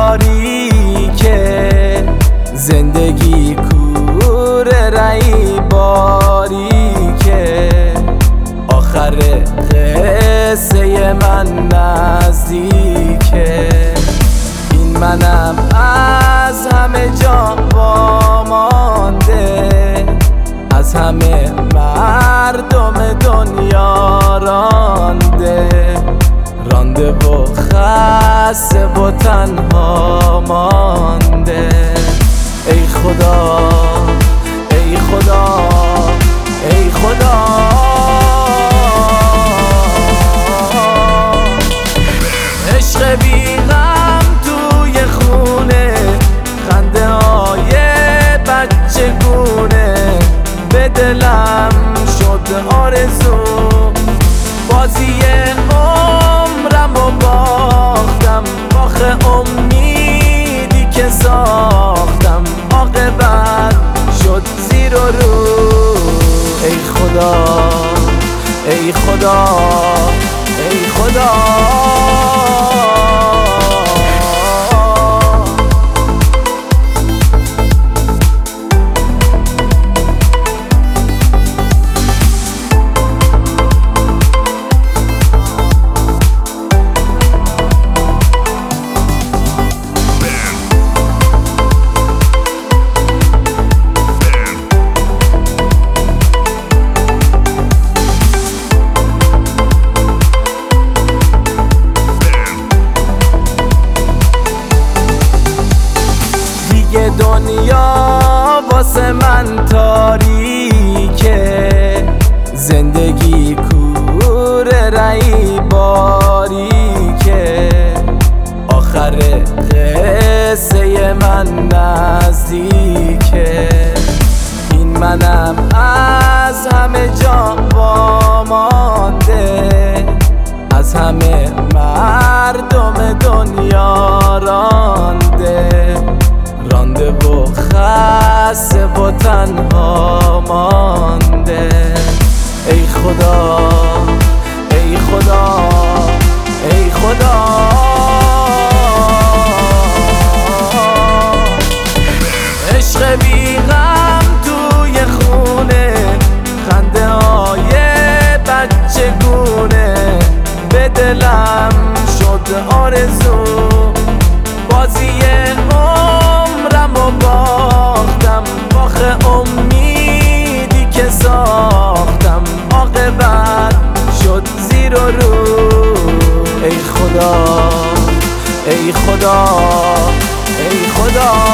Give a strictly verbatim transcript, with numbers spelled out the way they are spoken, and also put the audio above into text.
تاریکه، زندگی کوره رئی باریکه، آخر قصه من نزدیکه. این منم از همه جا وامانده، از همه مردم دنیا رانده، رانده و خسته و تنها مانده. ای خدا ای خدا ای خدا، عشق بی غم توی خونه، خنده های بچه گونه، به دلم شد آرزو، بازی عمرم و باختم، باخ امیدی که ساختم، عاقبت شد زیر و رو. ای خدا ای خدا ای خدا، دنیا واسه من تاریکه، زندگی کوره رئی باریکه، آخر قصه من نزدیکه. این منم از همه جا وامانده، از همه مردم دنیا رانده، رانده و خسته و تنها مانده. ای خدا ای خدا ای خدا، عشق بی غم توی خونه، خنده های بچه گونه، به دلم شد آرزو، بازی عمرم و باختم، باخ امیدی که ساختم، عاقبت شد زیر و رو. ای خدا ای خدا ای خدا.